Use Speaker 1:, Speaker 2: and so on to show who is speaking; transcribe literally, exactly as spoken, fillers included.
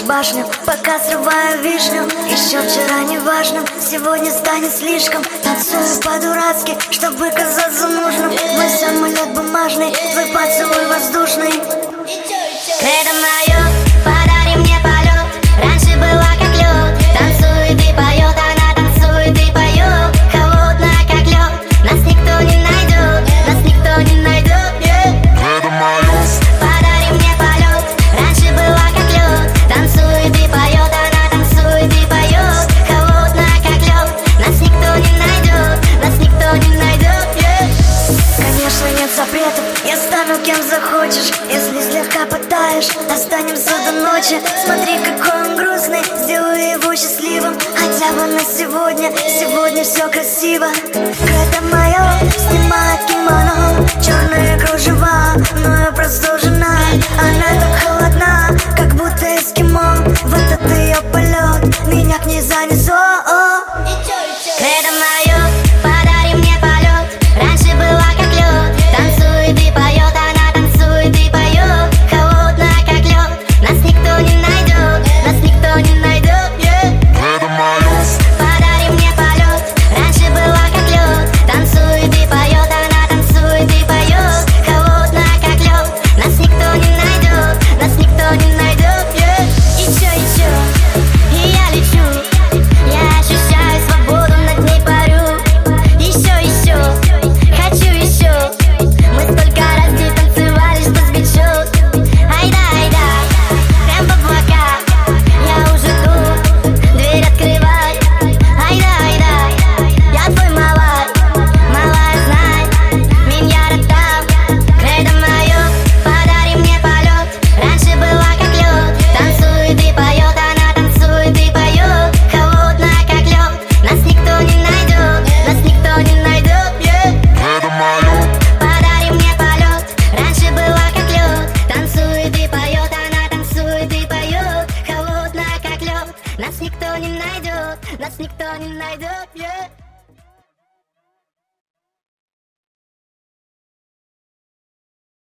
Speaker 1: башню, пока срываю вишню. Еще вчера неважным, сегодня станет слишком. Танцую по-дурацки, чтобы казаться нужным. Мой самолет бумажный, твой поцелуй воздушный.
Speaker 2: Кредо мое, подари мне полет. Раньше была как лед. Танцует и поет, она танцует и поет. Холодная как лед, нас никто не найдет. Нас никто не найдет.
Speaker 3: Кредо мое,
Speaker 2: подари мне полет. Раньше была как лед. Танцует и поет, она танцует и поет. Холодная как лед, нас никто не найдет. Нас никто не найдет.
Speaker 1: Конечно, нет запретов, я стану кем захочешь. Если слегка пытаешь, останемся до ночи. Смотри, какой он грустный, сделаю его счастливым. Хотя бы на сегодня, сегодня все красиво. Кредо мое, снимает кимоно, черные кружева, но я просто жена. Она так холодна, как будто эскимо. В этот ее полет меня к ней занесло.
Speaker 2: Кредо мое, подари мне полет. Раньше была как лед. Танцует и поет, она танцует и поет. Холодная как лед, нас никто не найдет. Нас никто не найдет.
Speaker 3: кредо мое,
Speaker 2: Подари мне полет. Раньше была как лед. Танцует и поет, она танцует и поет. Холодная как лед, нас никто не найдет. Нас никто не найдет. Еще, еще, и я лечу. Я ощущаю свободу, над ней парю. Еще, еще, хочу еще. Мы столько раз не танцевали, что сбечет. Айда, айда, прям в облака. Я уже тут, дверь открывай. Айда, айда, я твой малай. Малая, знай, меня там. Кредо мое, подари мне полет. Раньше была как лед. Танцует и поет, она танцует и поет. Холодная как лед, нас никто не найдет. Нас никто не найдет.
Speaker 3: кредо мое,
Speaker 2: Подари мне полет. Раньше была как лед. Танцует и поет, она танцует и поет. Холодная как лед, нас никто не найдет. Нас никто не найдет.